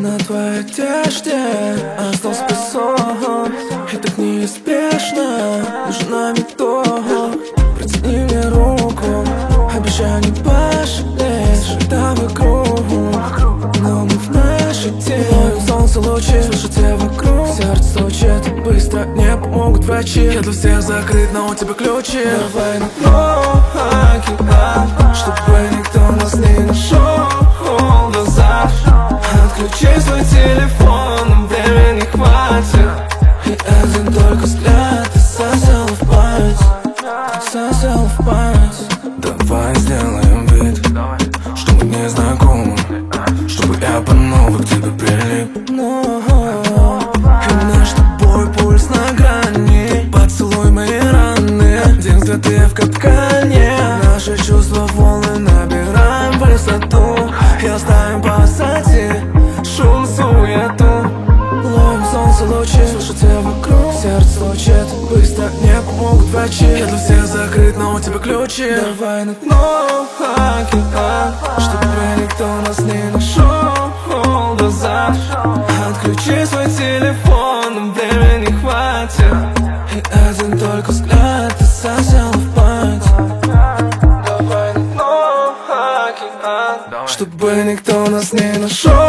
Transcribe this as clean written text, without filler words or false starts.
на твоей одежде остался песок, и так неизбежно нужна метод. Протяни мне руку, обещай не пожалеть. Жита вокруг, но мы в нашей тени. Ловим солнце лучи, слышите вокруг. Сердце стучит быстро, не помогут врачи. Я для всех закрыт, но у тебя ключи. Давай на дно океан, чтобы никто нас не нашел до завтра. Отключи свой телефон, нам времени хватит. И один только взгляд ты сосел в память, сосел в память. Давай сделаем вид, что мы не знакомы, чтобы я по новой к тебе прилип. И наш с тобой пульс на грани. Поцелуй мои раны, день взгляды в капкане. Наши чувства волны набираем высоту и оставим позади шум, суету. Ловим солнце лучи, слышите вокруг. Сердце стучит быстро, не помогут врачи. Я для всех закрыт, но у тебя ключи. Давай на дно океан, чтобы никто нас не нашел до завтра. Отключи свой телефон, нам времени хватит. И один только взгляд ты сосел в память. Давай на дно океан, чтобы никто нас не нашел